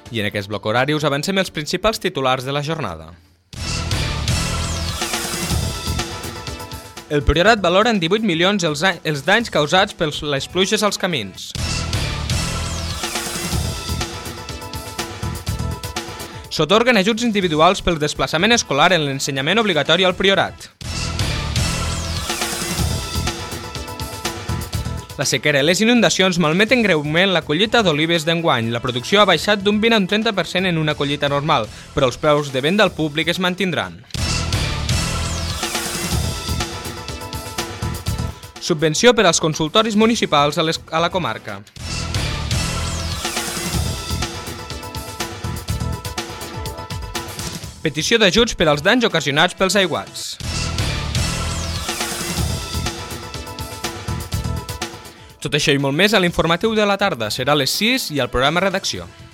I en aquest bloc horari us avancem els principals titulars de la jornada. El Priorat valora en 18 milions els danys causats per les pluges als camins. S'atorguen ajuts individuals pel desplaçament escolar en l'ensenyament obligatori al Priorat. La sequera i les inundacions malmeten greument la collita d'olives d'enguany. La producció ha baixat d'un 20 a un 30% en una collita normal, però els preus de venda al públic es mantindran. Subvenció per als consultoris municipals a la comarca. Petició d'ajuts per als danys ocasionats pels aiguats. Tot això i molt més a l'informatiu de la tarda. Serà a les 6 i al programa Redacció.